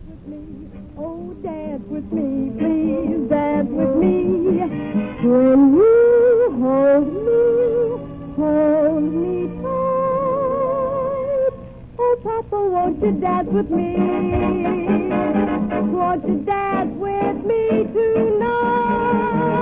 with me. Oh, dance with me, please dance with me. When you hold me tight. Oh, Papa, won't you dance with me? Won't you dance with me tonight?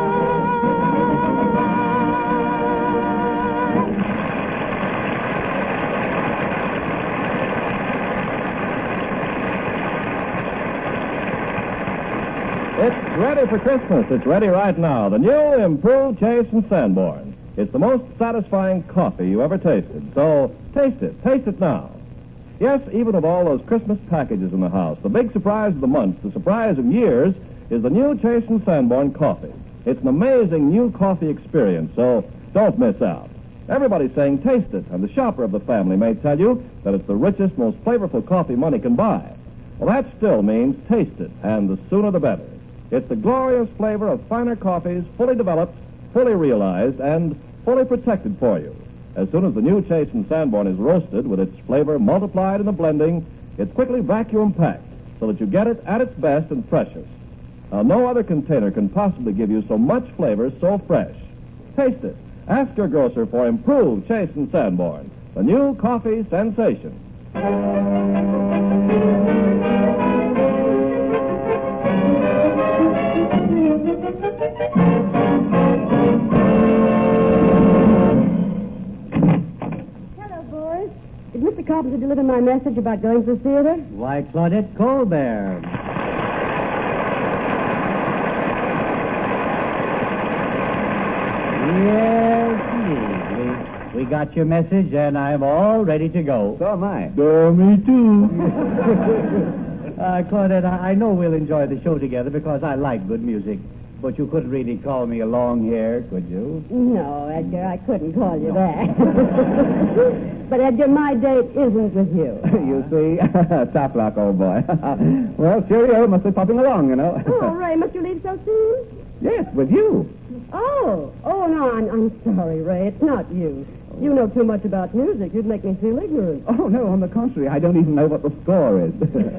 It's ready for Christmas. It's ready right now. The new improved Chase and Sanborn. It's the most satisfying coffee you ever tasted. So taste it. Taste it now. Yes, even with all those Christmas packages in the house, the big surprise of the month, the surprise of years, is the new Chase and Sanborn coffee. It's an amazing new coffee experience, so don't miss out. Everybody's saying taste it, and the shopper of the family may tell you that it's the richest, most flavorful coffee money can buy. Well, that still means taste it, and the sooner the better. It's the glorious flavor of finer coffees, fully developed, fully realized, and fully protected for you. As soon as the new Chase and Sanborn is roasted with its flavor multiplied in the blending, it's quickly vacuum packed so that you get it at its best and freshest. Now, no other container can possibly give you so much flavor so fresh. Taste it. Ask your grocer for improved Chase and Sanborn, the new coffee sensation. Did Mr. Carpenter deliver my message about going to the theater? Why, Claudette Colbert. Yes, indeed. We got your message, and I'm all ready to go. So am I. Me too. Claudette, I know we'll enjoy the show together because I like good music. But you couldn't really call me a long hair, could you? No, Edgar, I couldn't call you that. But, Edgar, my date isn't with you. You see? Top lock, old boy. Well, cheerio. Must be popping along, you know. Oh, Ray, must you leave so soon? Yes, with you. Oh, no, I'm sorry, Ray. It's not you. You know too much about music. You'd make me feel ignorant. Oh, no, on the contrary. I don't even know what the score is.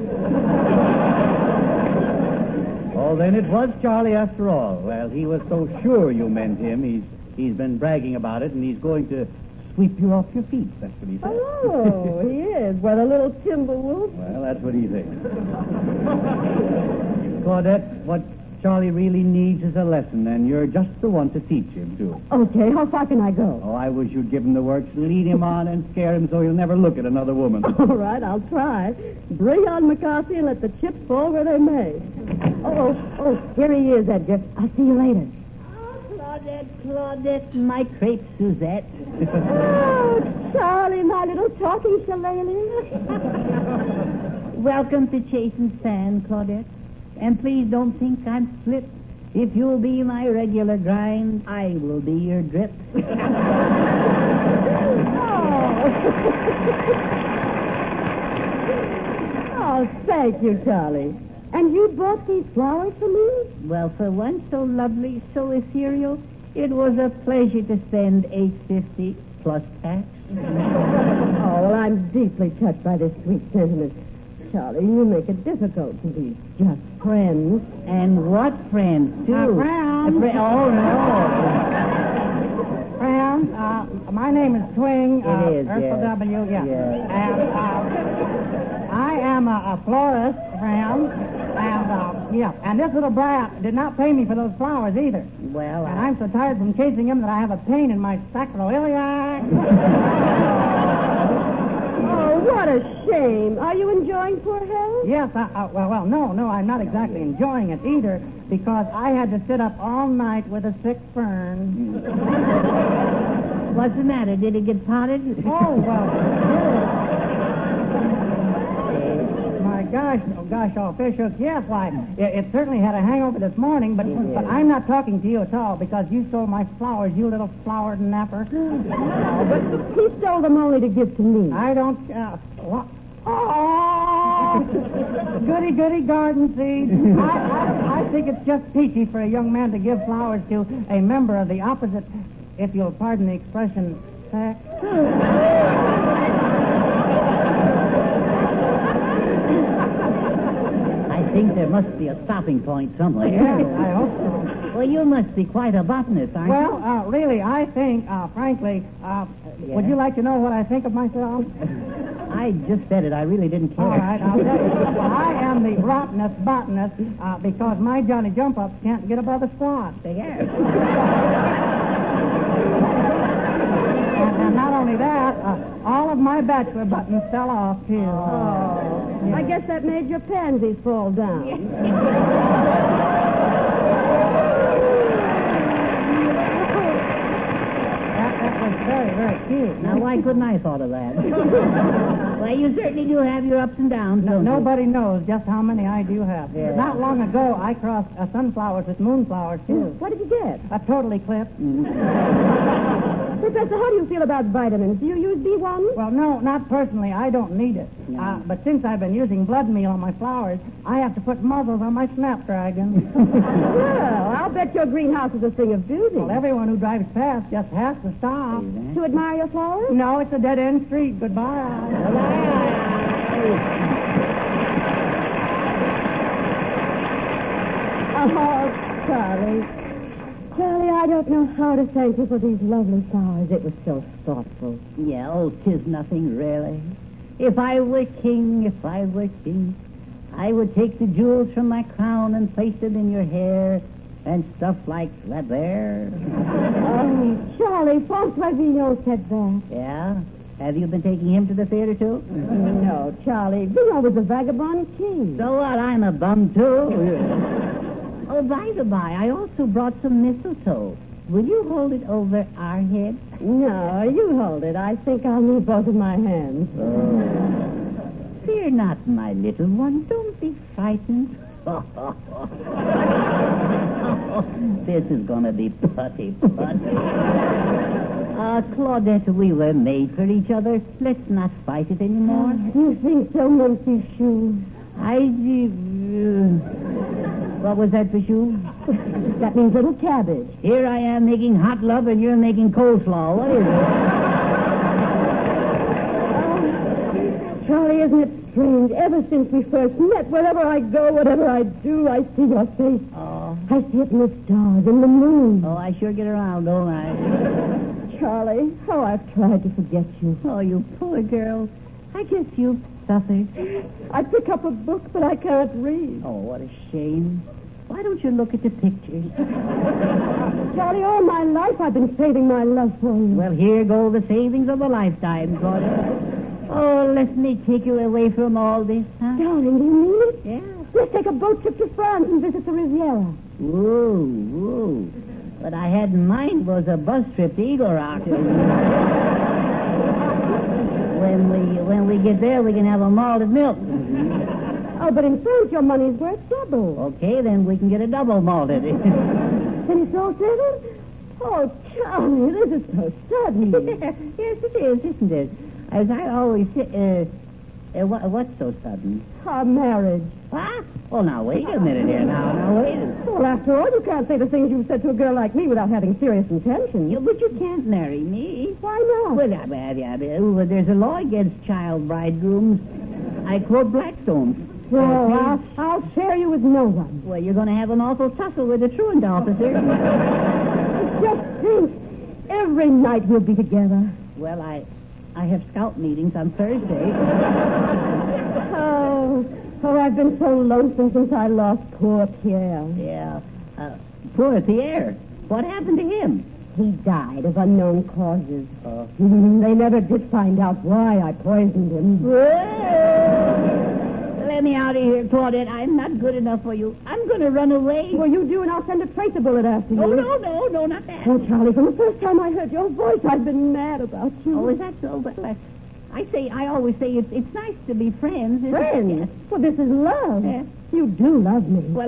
Oh, then it was Charlie after all. Well, he was so sure you meant him. He's been bragging about it, and he's going to sweep you off your feet. That's what he said. Oh, he is. What a little Timberwolf. Well, that's what he thinks. Claudette, what Charlie really needs is a lesson, and you're just the one to teach him, too. Okay, how far can I go? Oh, I wish you'd give him the works, lead him on, and scare him so he'll never look at another woman. All right, I'll try. Bring on McCarthy and let the chips fall where they may. Oh, here he is, Edgar. I'll see you later. Oh, Claudette, my crepe Suzette. Oh, Charlie, my little talking shillelagh. Welcome to Chase and Sand, Claudette. And please don't think I'm split. If you'll be my regular grind, I will be your drip. Oh, thank you, Charlie. And you bought these flowers for me? Well, for one so lovely, so ethereal, it was a pleasure to spend $8.50 plus tax. Oh, well, I'm deeply touched by this sweet sentiment. Charlie, you make it difficult to be just friends. And what friends, too? Friends. Oh, no. Friends, my name is Twing. It is, Ursula yes. W., yeah. Yes. And I am a florist, friend. And this little brat did not pay me for those flowers either. Well, And I'm so tired from chasing him that I have a pain in my sacroiliac. Oh, what a shame. Are you enjoying poor health? Yes, well, no, I'm not exactly enjoying it either, because I had to sit up all night with a sick fern. what's the matter? Did it get potted? Oh, well, my gosh, oh, fish hooks, yes, why, it certainly had a hangover this morning, but I'm not talking to you at all, because you stole my flowers, you little flowered napper. Oh, but he stole them only to give to me. I don't, what? Oh, goody garden seed. I think it's just peachy for a young man to give flowers to a member of the opposite, if you'll pardon the expression, sex. think there must be a stopping point somewhere. Yeah, I hope so. Well, you must be quite a botanist, aren't you? Well, really, I think, frankly, would you like to know what I think of myself? I just said it. I really didn't care. All right, I'll tell you. I am the rottenest botanist because my Johnny Jump-Ups can't get above a squat. There. And not only that, all of my bachelor buttons fell off, too. Oh. I guess that made your pansies fall down. That was very, very cute. Now, why couldn't I thought of that? Well, you certainly do have your ups and downs, don't you? Nobody knows just how many I do have. Yeah. Not long ago, I crossed sunflowers with moonflowers, too. What did you get? A total eclipse. Professor, how do you feel about vitamins? Do you use B1? Well, no, not personally. I don't need it. No. But since I've been using blood meal on my flowers, I have to put muzzles on my snapdragon. Well, I'll bet your greenhouse is a thing of beauty. Well, everyone who drives past just has to stop. To admire your flowers? No, it's a dead-end street. Goodbye. Oh, Charlie. Charlie, I don't know how to thank you for these lovely flowers. It was so thoughtful. Yeah, oh, 'tis nothing, really. If I were king, I would take the jewels from my crown and place them in your hair and stuff like that there. Oh, Charlie, Francois Villon said that. Yeah? Have you been taking him to the theater, too? No, Charlie. Villon was a vagabond king. So what? I'm a bum, too. Oh, by the by, I also brought some mistletoe. Will you hold it over our head? No, you hold it. I think I'll need both of my hands. Fear not, my little one. Don't be frightened. This is going to be putty. Claudette, we were made for each other. Let's not fight it anymore. You think so, Monsieur Chou? What was that for you? That means little cabbage. Here I am making hot love and you're making coleslaw. What is it? Charlie, isn't it strange? Ever since we first met, wherever I go, whatever I do, I see your face. Oh. I see it in the stars, in the moon. Oh, I sure get around, don't I? Charlie, how I've tried to forget you. Oh, you poor girl. I guess you've suffered. I pick up a book, but I can't read. Oh, what a shame. Why don't you look at the pictures? Charlie, all my life I've been saving my love for you. Well, here go the savings of a lifetime, Claudia. Oh, let me take you away from all this, huh? Darling, do you mean it? Yeah. Let's take a boat trip to France and visit the Riviera. Whoa. What I had in mind was a bus trip to Eagle Rock. When we get there, we can have a malted milk. Oh, but in France, your money's worth double. Okay, then we can get a double malted. Can you so settled? Oh, Charlie, this is so sudden. Yes, it is, isn't it? As I always say, what's so sudden? Our marriage. What? Oh, now, wait a minute here. Now, wait a minute. Well, after all, you can't say the things you've said to a girl like me without having serious intentions. Yeah, but you can't marry me. Why not? Well, there's a law against child bridegrooms. I quote Blackstone. Well, I'll share you with no one. Well, you're going to have an awful tussle with the truant officer. Just think. Every night we'll be together. Well, I have scout meetings on Thursday. Oh, I've been so lonesome since I lost poor Pierre. Yeah. Poor Pierre. What happened to him? He died of unknown causes. They never did find out why I poisoned him. Let me out of here, Claudette. I'm not good enough for you. I'm going to run away. Well, you do, and I'll send a tracer bullet after you. Oh, no, not that. Oh, Charlie, from the first time I heard your voice, I've been mad about you. Oh, is that so? But I always say it's nice to be friends. Friends? Yes. Well, this is love. Yes. You do love me. Well,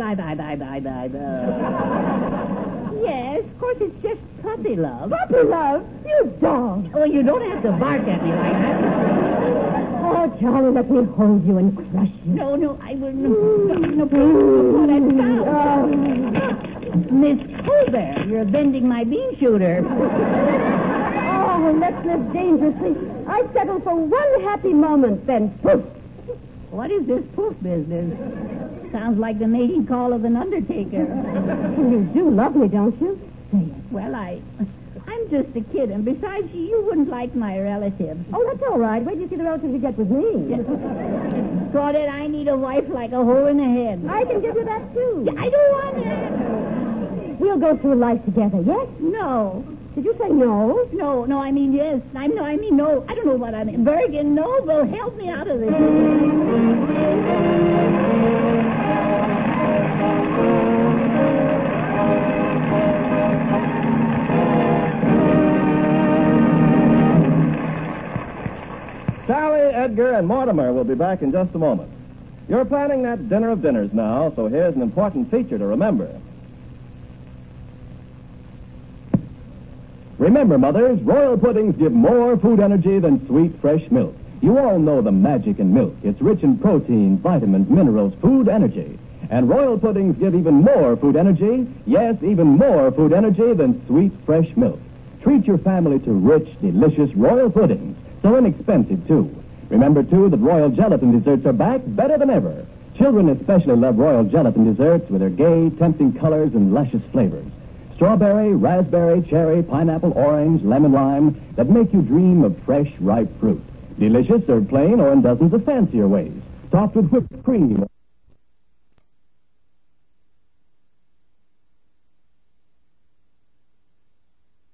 yes, of course, it's just puppy love. Puppy love? You dog. Oh, you don't have to bark at me like that. Oh, Charlie, let me hold you and crush you. No, I wouldn't. No, please, stop. Miss Colbert, you're bending my bean shooter. Oh, let's live dangerously. I settle for one happy moment, then poof. What is this poof business? sounds like the mating call of an undertaker. You do love me, don't you? Say it. Well, I'm just a kid, and besides, you wouldn't like my relatives. Oh, that's all right. Wait till you see the relatives you get with me. Claudette, I need a wife like a hole in the head. I can give you that, too. I don't want it. We'll go through life together, yes? No. Did you say no? No, I mean yes. I mean no. I don't know what I mean. Bergen Noble, help me out of this. Sally, Edgar, and Mortimer will be back in just a moment. You're planning that dinner of dinners now, so here's an important feature to remember. Remember, mothers, royal puddings give more food energy than sweet, fresh milk. You all know the magic in milk. It's rich in protein, vitamins, minerals, food energy. And royal puddings give even more food energy, yes, even more food energy than sweet, fresh milk. Treat your family to rich, delicious royal puddings. So inexpensive, too. Remember, too, that royal gelatin desserts are back better than ever. Children especially love royal gelatin desserts with their gay, tempting colors and luscious flavors. Strawberry, raspberry, cherry, pineapple, orange, lemon, lime that make you dream of fresh, ripe fruit. Delicious served plain or in dozens of fancier ways. Topped with whipped cream.